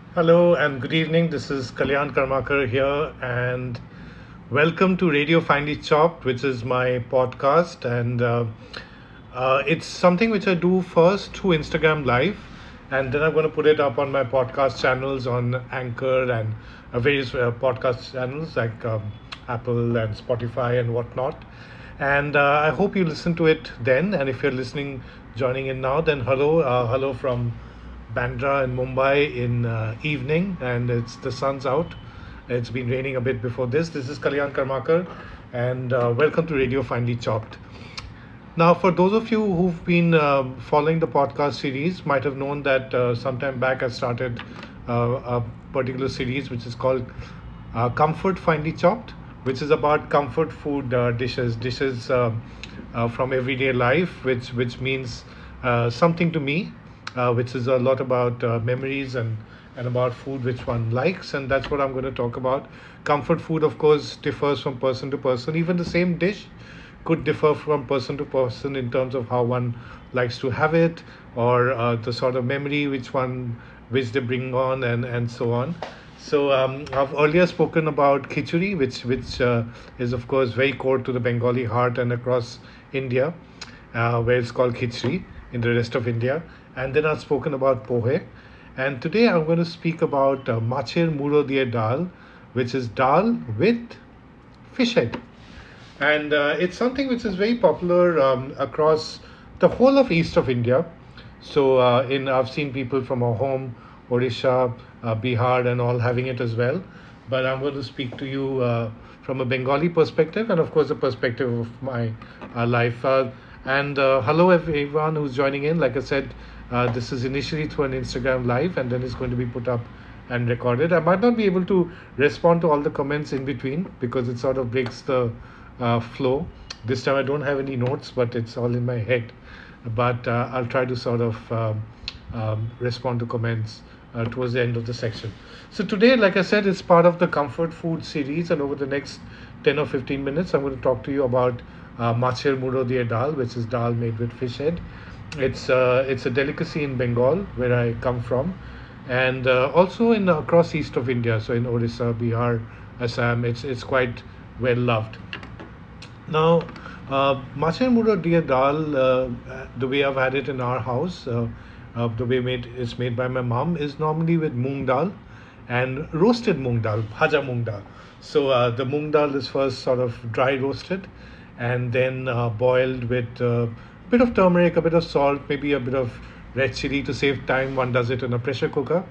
Hello and good evening. This is Kalyan Karmakar here, and welcome to Radio Finely Chopped, which is my podcast. And it's something which I do first through Instagram Live, and then I'm going to put it up on my podcast channels on Anchor and various podcast channels like Apple and Spotify and whatnot. And I hope you listen to it then. And if you're listening, joining in now, then hello from Bandra in Mumbai in evening, and it's the sun's out. It's been raining a bit before this. This is Kalyan Karmakar, and welcome to Radio Finely Chopped. Now, for those of you who've been following the podcast series, might have known that sometime back I started a particular series which is called Comfort Finely Chopped, which is about comfort food dishes from everyday life, which means something to me, which is a lot about memories and about food which one likes, and that's what I'm going to talk about. Comfort food, of course, differs from person to person. Even the same dish could differ from person to person in terms of how one likes to have it, or the sort of memory which they bring on, and so on. So I've earlier spoken about khichdi, which is of course very core to the Bengali heart and across India, where it's called khichdi in the rest of India. And then I've spoken about pohe, and today I'm going to speak about macher muro diye dal, which is dal with fish head. And it's something which is very popular across the whole of east of India. So in I've seen people from our home, Odisha, Bihar, and all having it as well. But I'm going to speak to you from a Bengali perspective, and of course the perspective of my life. And hello everyone who's joining in. Like I said, this is initially through an Instagram live, and then it's going to be put up and recorded. I might not be able to respond to all the comments in between because it sort of breaks the flow. This time I don't have any notes, but it's all in my head. But I'll try to sort of respond to comments towards the end of the section. So today, like I said, it's part of the comfort food series, and over the next 10 or 15 minutes, I'm going to talk to you about macher muro diye dal, which is dal made with fish head. It's a delicacy in Bengal, where I come from, and also in across east of India. So in Odisha, Bihar, Assam, it's quite well loved. Now, macher muro diye dal, the way I've had it in our house, the way it's made by my mom, is normally with moong dal and roasted moong dal, bhaja moong dal. So the moong dal is first sort of dry roasted, and then boiled with a bit of turmeric, a bit of salt, maybe a bit of red chili to save time. One does it in a pressure cooker,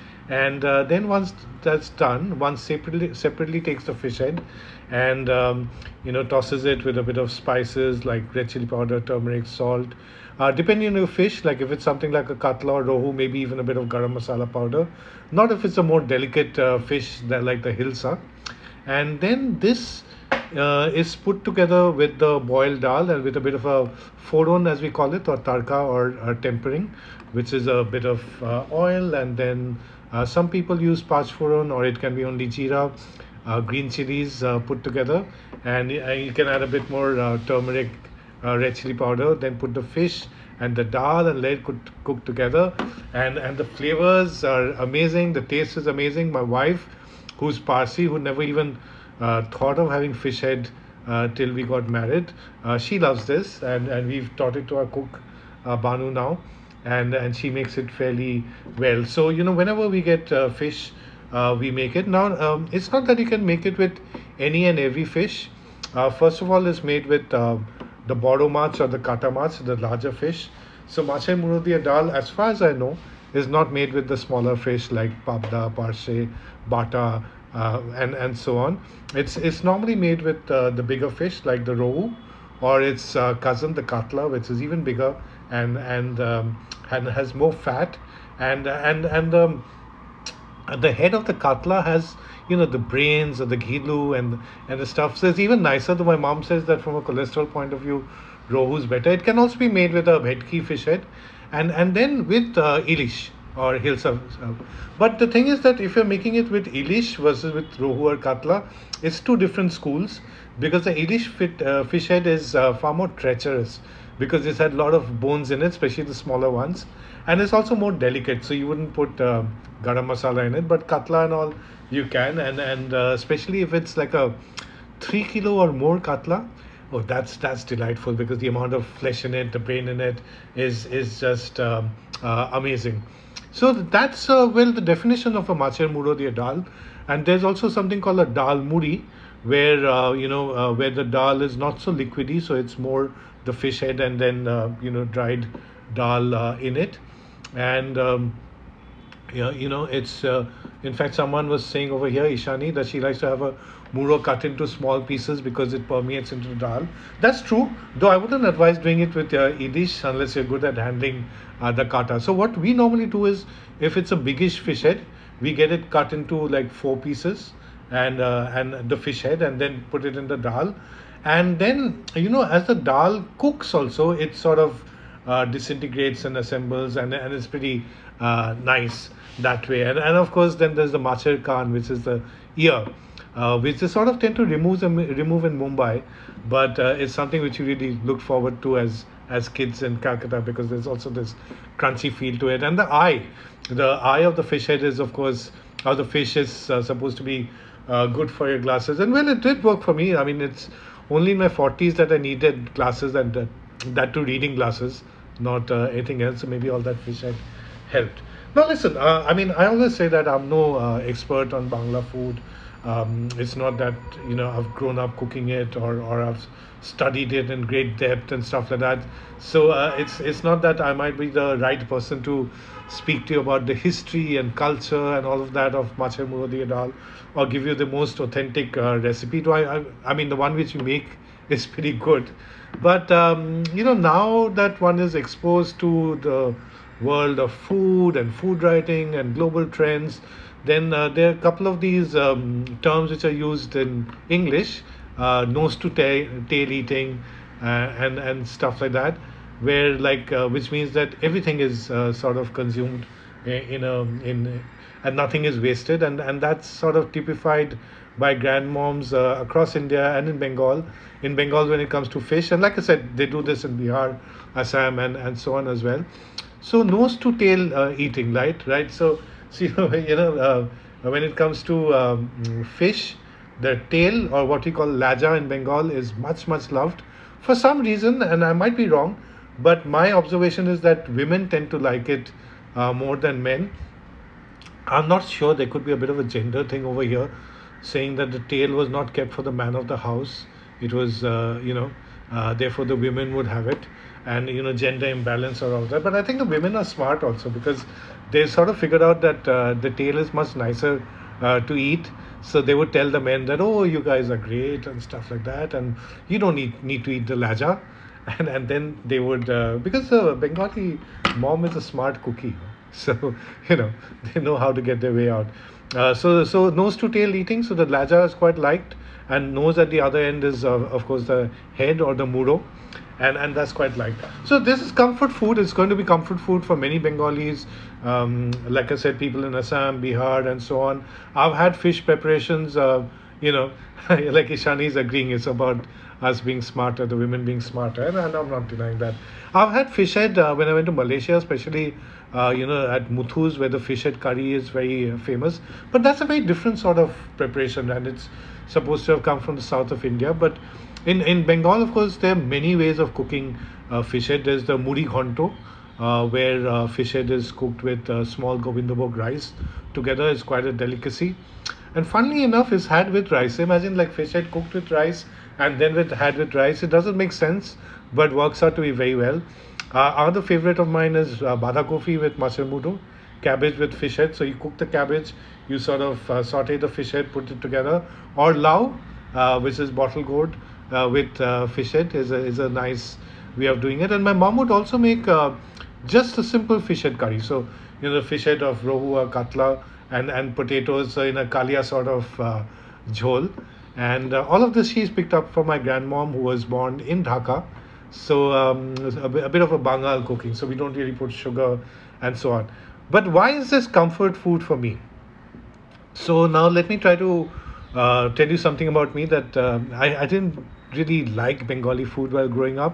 and then once that's done, one separately takes the fish head and tosses it with a bit of spices like red chili powder, turmeric, salt. Depending on your fish, like if it's something like a katla or rohu, maybe even a bit of garam masala powder. Not if it's a more delicate fish that like the hilsa. And then this is put together with the boiled dal and with a bit of a foron, as we call it, or tarka, or tempering, which is a bit of oil, and then some people use pachforon, or it can be only jeera, green chilies put together, and you can add a bit more turmeric, red chili powder, then put the fish and the dal and let it cook together, and the flavors are amazing. The taste is amazing. My wife, who's Parsi, who never even thought of having fish head till we got married, she loves this, and we've taught it to our cook, Banu, now, and she makes it fairly well. So whenever we get fish, we make it. Now it's not that you can make it with any and every fish. First of all, it's made with the boro mach or the kata mach, the larger fish. So macher muro diye dal, as far as I know, is not made with the smaller fish like pabda, parshe, bata, and so on. It's normally made with the bigger fish like the rohu, or its cousin, the katla, which is even bigger and has more fat, and the head of the katla has the brains or the ghilu and the stuff. So it's even nicer. Though my mom says that from a cholesterol point of view, rohu is better. It can also be made with a bhetki fish head, and then with ilish or hilsa. But the thing is that if you're making it with ilish versus with rohu or katla, it's two different schools, because the ilish fish head is far more treacherous, because it's had a lot of bones in it, especially the smaller ones, and it's also more delicate. So you wouldn't put garam masala in it, but katla and all you can, and especially if it's like a 3 kilo or more katla. Oh, that's delightful because the amount of flesh in it, the brain in it, is just amazing. So that's well the definition of a machar murodiya dal, and there's also something called a dal muri, where where the dal is not so liquidy, so it's more the fish head and then dried dal in it, and yeah, it's in fact someone was saying over here, Ishani, that she likes to have a muro cut into small pieces because it permeates into the dal. That's true, though I wouldn't advise doing it with idish unless you're good at handling the kata. So what we normally do is, if it's a biggish fish head, we get it cut into like four pieces, and the fish head, and then put it in the dal, and then as the dal cooks also, it sort of disintegrates and assembles, and it's pretty nice that way. And of course, then there's the machar khan, which is the ear, which they sort of tend to remove in Mumbai, but it's something which you really look forward to as kids in Calcutta, because there's also this crunchy feel to it. And the eye of the fish head is, of course, how the fish is supposed to be good for your glasses. And well, it did work for me. I mean, it's only in my 40s that I needed glasses, and that too reading glasses, not anything else. So maybe all that fish had helped. Now listen, I mean, I always say that I'm no expert on Bangla food. It's not that I've grown up cooking it, or I've studied it in great depth and stuff like that. So it's not that I might be the right person to speak to you about the history and culture and all of that of Machar Murodi dal, or give you the most authentic recipe. I mean, the one which you make is pretty good, but now that one is exposed to the world of food and food writing and global trends, then there are a couple of these terms which are used in English, nose to tail eating, and stuff like that, where which means that everything is sort of consumed in and nothing is wasted, and that's sort of typified by grandmoms across India and in Bengal. In Bengal, when it comes to fish, and like I said, they do this in Bihar, Assam, and so on as well. So nose to tail eating, right? So when it comes to fish, the tail, or what we call laja in Bengal, is much loved for some reason, and I might be wrong, but my observation is that women tend to like it more than men. I'm not sure, there could be a bit of a gender thing over here, saying that the tail was not kept for the man of the house. It was, therefore the women would have it, and gender imbalance or all that. But I think the women are smart also, because they sort of figured out that the tail is much nicer to eat. So they would tell the men that, oh, you guys are great and stuff like that, and you don't need to eat the laja. And then they would, because the Bengali mom is a smart cookie, so they know how to get their way out. So nose to tail eating. So the laja is quite liked, and nose at the other end is of course the head or the muro, and that's quite liked. So this is comfort food. It's going to be comfort food for many Bengalis. Like I said, people in Assam, Bihar, and so on. I've had fish preparations. Like Ishani is agreeing, it's about us being smarter, the women being smarter, and I'm not denying that. I've had fish head when I went to Malaysia, especially at Muthu's, where the fish head curry is very famous. But that's a very different sort of preparation, and it's supposed to have come from the south of India. But in Bengal, of course, there are many ways of cooking fish head. There's the muri ghonto, where fish head is cooked with small Govindabhog rice together. It's quite a delicacy. And funnily enough, it's had with rice. Imagine like fish head cooked with rice and then had with rice. It doesn't make sense, but works out to be very well. Another favorite of mine is Bada Kofi with Machar Mudo, cabbage with fish head. So you cook the cabbage, you sort of saute the fish head, put it together. Or lau, which is bottle gourd with fish head, is a nice way of doing it. And my mom would also make just a simple fish head curry. So the fish head of rohu or katla, and potatoes in a kalia sort of jhol. And all of this she's picked up from my grandmom, who was born in Dhaka. So a bit of a Bengal cooking. So we don't really put sugar and so on. But why is this comfort food for me? So now let me try to tell you something about me, that I didn't really like Bengali food while growing up.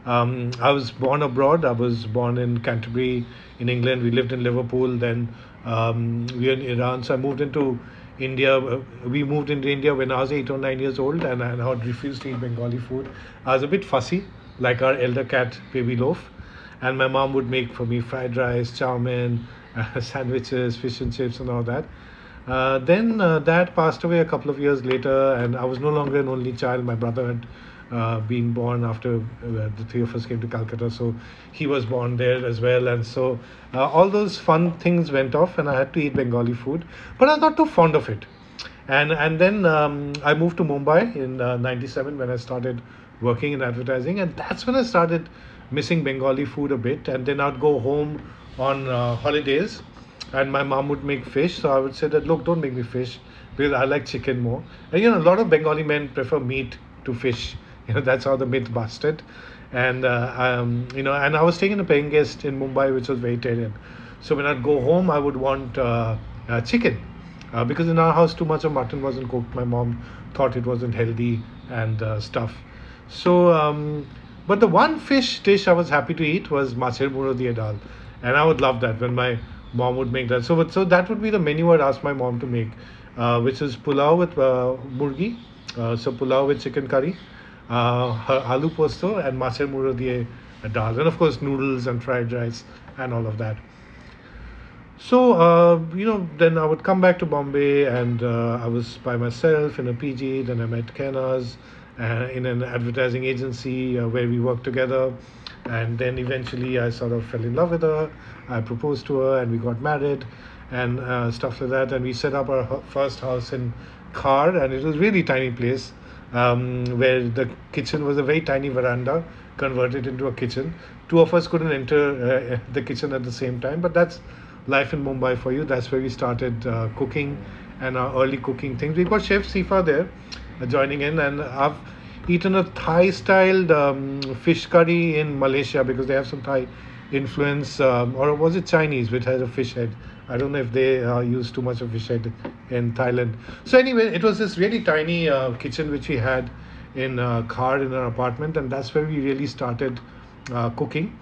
I was born abroad. I was born in Canterbury, in England. We lived in Liverpool. Then we were in Iran. So I moved into India. We moved into India when I was 8 or 9 years old, and I had refused to eat Bengali food. I was a bit fussy, like our elder cat, Baby Loaf. And my mom would make for me fried rice, chow mein, sandwiches, fish and chips, and all that. Then dad passed away a couple of years later, and I was no longer an only child. My brother had been born after the three of us came to Calcutta, so he was born there as well. And so all those fun things went off, and I had to eat Bengali food, but I was not too fond of it. And then I moved to Mumbai in '97 when I started working in advertising, and that's when I started missing Bengali food a bit. And then I'd go home on holidays, and my mom would make fish. So I would say that, look, don't make me fish because I like chicken more. And a lot of Bengali men prefer meat to fish. That's how the myth busted. And and I was taking a paying guest in Mumbai, which was vegetarian. So when I'd go home, I would want chicken because in our house too much of mutton wasn't cooked. My mom thought it wasn't healthy and stuff. So, but the one fish dish I was happy to eat was macher muro diye dal, and I would love that when my mom would make that. So that would be the menu I'd ask my mom to make, which is pulao with murgi, so pulao with chicken curry, her aloo posto, and macher muro diye dal, and of course noodles and fried rice and all of that. So, then I would come back to Bombay, and I was by myself in a PG. Then I met Kenaz in an advertising agency where we worked together. And then eventually I sort of fell in love with her. I proposed to her, and we got married and stuff like that. And we set up our first house in Khar, and it was a really tiny place where the kitchen was a very tiny veranda converted into a kitchen. Two of us couldn't enter the kitchen at the same time, but that's life in Mumbai for you. That's where we started cooking and our early cooking things. We got Chef Sifa there joining in, and I've eaten a Thai styled fish curry in Malaysia because they have some Thai influence, or was it Chinese, which has a fish head? I don't know if they use too much of fish head in Thailand. So anyway, it was this really tiny kitchen which we had in Khar in our apartment, and that's where we really started cooking.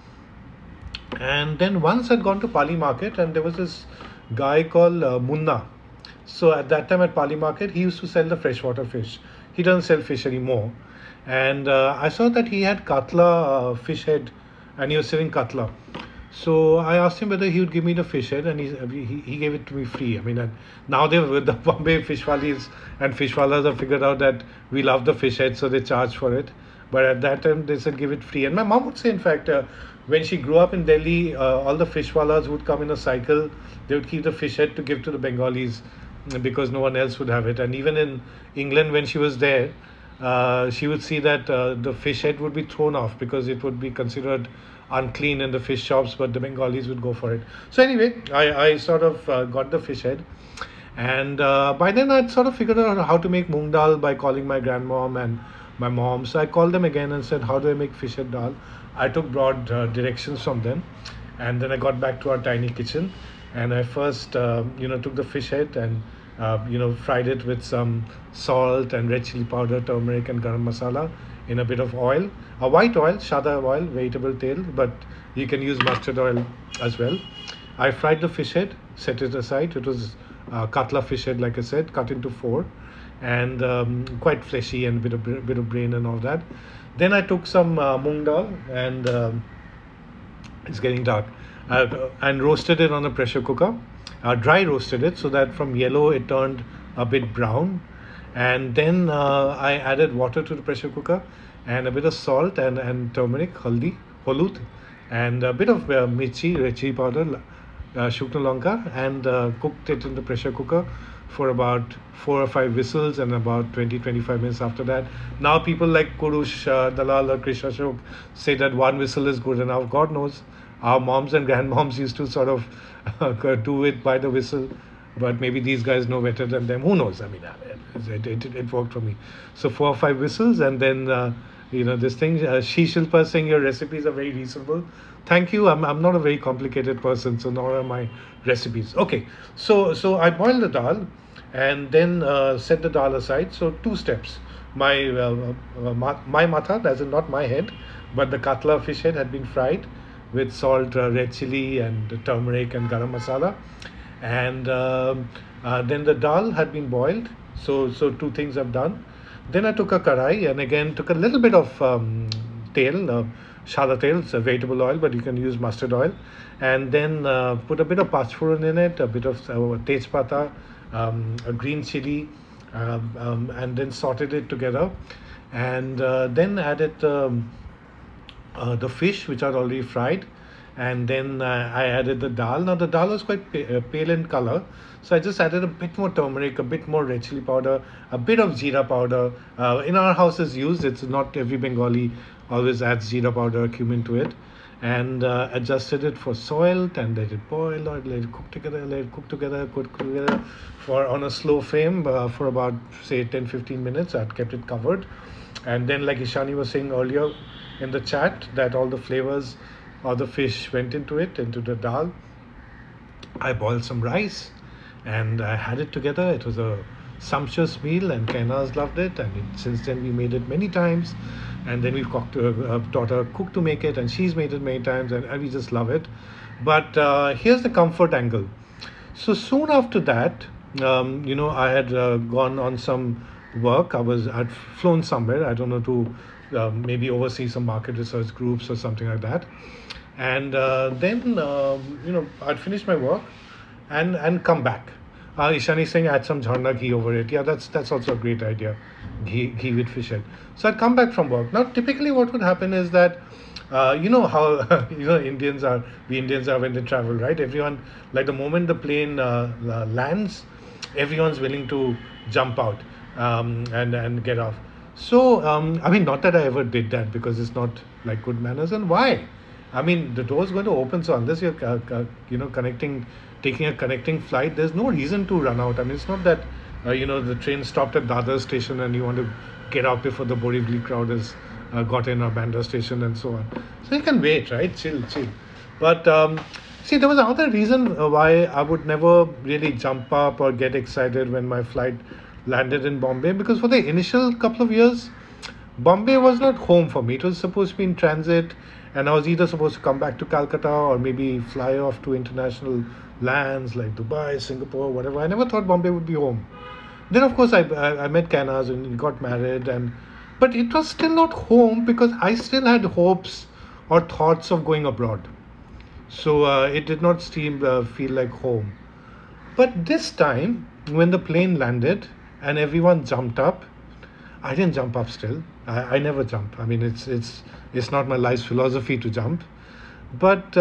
And then once I'd gone to Pali Market, and there was this guy called Munna. So at that time at Pali Market, he used to sell the freshwater fish. He doesn't sell fish anymore. And I saw that he had katla fish head, and he was selling katla. So I asked him whether he would give me the fish head, and he gave it to me free. I mean, and now the Bombay fishwalis and fishwalas have figured out that we love the fish head, so they charge for it. But at that time, they said give it free. And my mom would say, in fact, when she grew up in Delhi, all the fishwalas would come in a cycle. They would keep the fish head to give to the Bengalis because no one else would have it. And even in England, when she was there, she would see that the fish head would be thrown off because it would be considered unclean in the fish shops, but the Bengalis would go for it. So anyway, I sort of got the fish head. And by then I'd sort of figured out how to make moong dal by calling my grandmom and my mom. So I called them again and said, how do I make fish head dal? I took broad directions from them. And then I got back to our tiny kitchen. And I first, took the fish head and, fried it with some salt and red chili powder, turmeric and garam masala in a bit of oil. A white oil, shada oil, vegetable tail, but you can use mustard oil as well. I fried the fish head, set it aside. It was katla fish head, like I said, cut into four, and quite fleshy and bit of brain and all that. Then I took some moong dal, and it's getting dark, and roasted it on a pressure cooker. Dry roasted it so that from yellow it turned a bit brown, and then I added water to the pressure cooker and a bit of salt and turmeric, holud, and a bit of mirchi, red chili powder, shukna lanka, and cooked it in the pressure cooker for about 4 or 5 whistles, and about 20-25 minutes after that. Now people like Kurush Dalal or Krish Ashok say that 1 whistle is good enough. God knows, our moms and grandmoms used to sort of do it by the whistle, but maybe these guys know better than them. Who knows? I mean, it worked for me. So 4 or 5 whistles, and then this thing. She Shilpa saying your recipes are very reasonable. Thank you. I'm not a very complicated person, so nor are my recipes. Okay, so I boiled the dal, and then set the dal aside. So 2 steps. my matha, as in not my head, but the katla fish head had been fried with salt, red chili, and turmeric and garam masala, and then the dal had been boiled. So two things I've done. Then I took a karai and again took a little bit of tail, shala tail. It's a vegetable oil, but you can use mustard oil, and then put a bit of pachforon in it, a bit of tejpata, a green chili, and then sorted it together, and then added the fish which are already fried, and then I added the dal. Now the dal was quite pale in color, so I just added a bit more turmeric, a bit more red chili powder, a bit of jeera powder. In our house is used. It's not every Bengali always adds jeera powder, cumin to it, and adjusted it for salt and let it boil or let it cook together, cook together for on a slow flame for about say 10-15 minutes. I'd kept it covered, and then like Ishani was saying earlier in the chat that all the flavors of the fish went into it, into the dal. I boiled some rice and I had it together. It was a sumptuous meal and Kainas loved it, and since then we made it many times, and then we've taught her cook to make it, and she's made it many times, and we just love it. But here's the comfort angle. So soon after that, I had gone on some work. I'd flown somewhere. I don't know, to maybe oversee some market research groups or something like that. And then I'd finish my work and come back. Ishani saying add some jharna ghee over it. Yeah, that's also a great idea. Ghee with fish head. So I'd come back from work. Now typically what would happen is that you know how Indians are, we Indians are when they travel, right? Everyone, like the moment the plane lands, everyone's willing to jump out and get off. So I mean, not that I ever did that, because it's not like good manners. And why? I mean, the door's going to open, so unless you're taking a connecting flight, there's no reason to run out. I mean, it's not that the train stopped at Dadar station and you want to get out before the Borivali crowd has got in, or Bandra station and so on. So you can wait, right? Chill. But see, there was another reason why I would never really jump up or get excited when my flight landed in Bombay, because for the initial couple of years, Bombay was not home for me. It was supposed to be in transit, and I was either supposed to come back to Calcutta or maybe fly off to international lands like Dubai, Singapore, whatever. I never thought Bombay would be home. Then, of course, I met Kainas and got married, but it was still not home because I still had hopes or thoughts of going abroad. So it did not feel like home. But this time, when the plane landed and everyone jumped up, I didn't jump up still. I never jump. I mean, it's not my life's philosophy to jump. But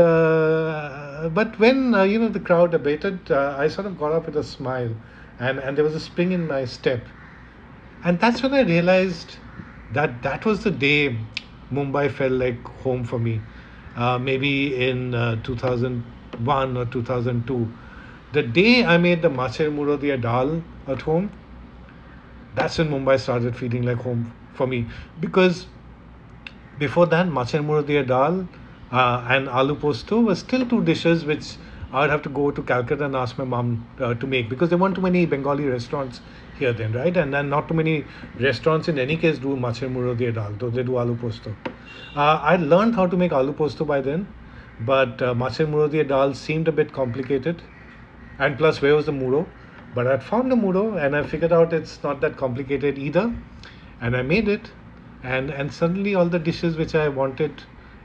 when the crowd abated, I sort of got up with a smile, and there was a spring in my step, and that's when I realized that was the day Mumbai felt like home for me. Maybe in 2001 or 2002, the day I made the Macher Muradiya dal at home, that's when Mumbai started feeling like home for me. Because before that, Macher Muradiya dal and aloo posto were still two dishes which I would have to go to Calcutta and ask my mom to make, because there weren't too many Bengali restaurants here then, right? And then not too many restaurants in any case do Macher Muradiya dal, though they do aloo posto. I learned how to make aloo posto by then, but Macher Muradiya dal seemed a bit complicated. And plus, where was the muro? But I'd found the muro and I figured out it's not that complicated either. And I made it. And suddenly all the dishes which I wanted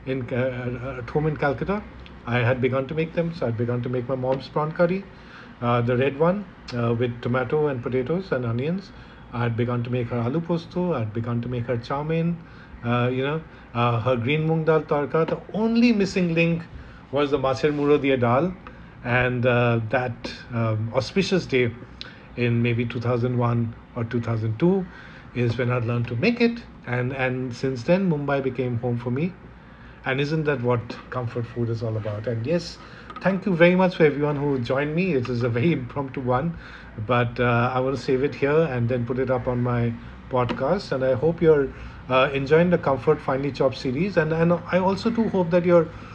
at home in Calcutta, I had begun to make them. So I'd begun to make my mom's prawn curry, the red one with tomato and potatoes and onions. I'd begun to make her aloo posto. I'd begun to make her chow mein, her green moong dal tarka. The only missing link was the Macher Muradiya dal. And that auspicious day in maybe 2001 or 2002 is when I learned to make it. And since then, Mumbai became home for me. And isn't that what comfort food is all about? And yes, thank you very much for everyone who joined me. It is a very impromptu one, but I want to save it here and then put it up on my podcast. And I hope you're enjoying the Comfort Finely Chopped series. And I also do hope that you're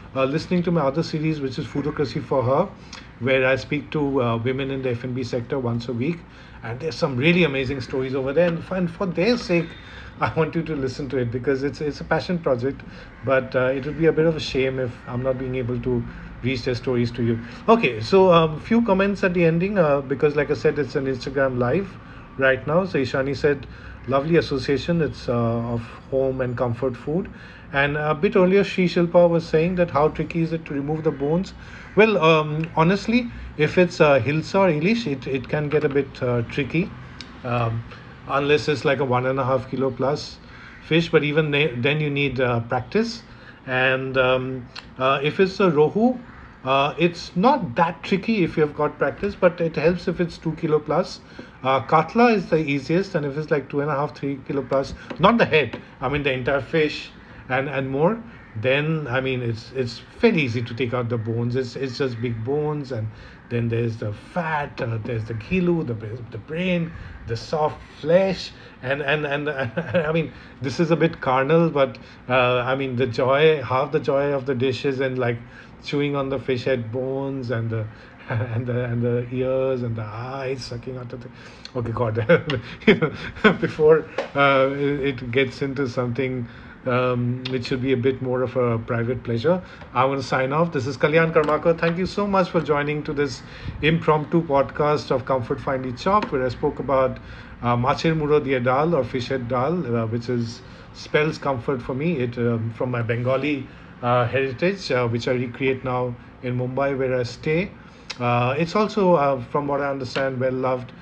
listening to my other series, which is Foodocracy for Her, where I speak to women in the F&B sector once a week. And there's some really amazing stories over there. And for their sake, I want you to listen to it because it's a passion project, but it would be a bit of a shame if I'm not being able to reach their stories to you. Okay, so few comments at the ending because, like I said, it's an Instagram live right now. So Ishani said, lovely association. It's of home and comfort food. And a bit earlier, Sri Shilpa was saying that how tricky is it to remove the bones? Well, honestly, if it's Hilsa or Ilish, it can get a bit tricky. Um, Unless it's like a 1.5 kilo plus fish, but even then you need practice. And if it's a rohu, it's not that tricky if you have got practice, but it helps if it's 2 kilo plus. Katla is the easiest, and if it's like 2.5, 3 kilo plus, not the head, I mean the entire fish and more, then I mean it's fairly easy to take out the bones. It's just big bones, and then there's the fat, there's the gilu, the brain, the soft flesh, and I mean this is a bit carnal, but I mean the joy, half the joy of the dish is in like chewing on the fish head bones and the and the ears and the eyes, sucking out of the. Okay, God, you know, before it gets into something which should be a bit more of a private pleasure, I want to sign off. This is Kalyan Karmakar. Thank you so much for joining to this impromptu podcast of Comfort Finely Chopped, where I spoke about Machir Muro Diye Dal or fish head dal, which is spells comfort for me. It from my Bengali heritage, which I recreate now in Mumbai, where I stay. It's also, from what I understand, well loved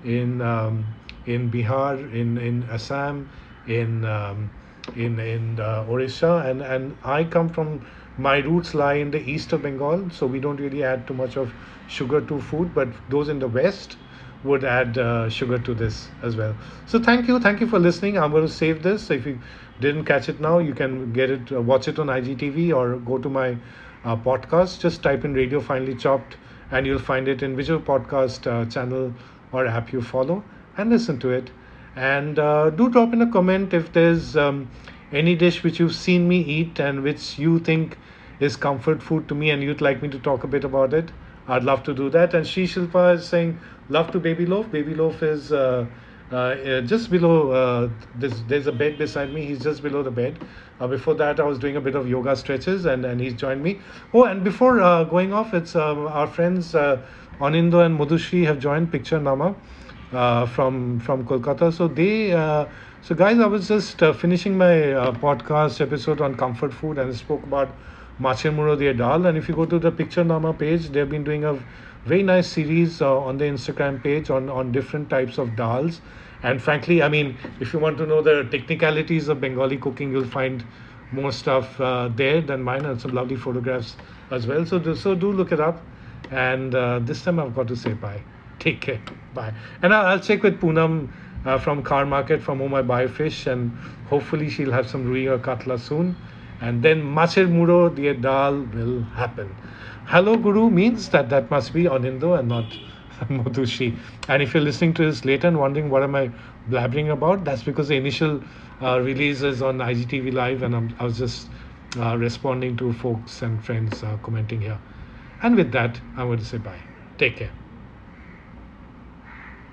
in Bihar, in Assam, in Orissa, and I come from, my roots lie in the east of Bengal, so we don't really add too much of sugar to food, but those in the west would add sugar to this as well. So thank you for listening. I'm going to save this. If you didn't catch it now, you can get it, watch it on IGTV or go to my podcast. Just type in Radio Finely Chopped, and you'll find it in whichever podcast channel or app you follow, and listen to it. And do drop in a comment if there's any dish which you've seen me eat and which you think is comfort food to me and you'd like me to talk a bit about it. I'd love to do that. And Sri Shilpa is saying love to Baby Loaf. Baby Loaf is just below there's a bed beside me. He's just below the bed. Before that I was doing a bit of yoga stretches, and he's joined me. Oh, and before going off, it's our friends Anindo and Madhushri have joined Picture Nama from Kolkata. So they so guys, I was just finishing my podcast episode on comfort food, and I spoke about Machir Muro Diye Dal. And if you go to the Picture Nama page, they've been doing a very nice series on the Instagram page on different types of dals. And frankly, I mean, if you want to know the technicalities of Bengali cooking, you'll find more stuff there than mine, and some lovely photographs as well. So do look it up. And this time I've got to say bye. Take care. Bye. And I'll check with Poonam from Car Market, from whom I buy fish, and hopefully she'll have some rui or katla soon. And then Machir Muro Diye Dal will happen. Hello Guru means that must be Anindo and not Madhushi. And if you're listening to this later and wondering what am I blabbering about, that's because the initial release is on IGTV Live, and I was just responding to folks and friends commenting here. And with that, I'm going to say bye. Take care.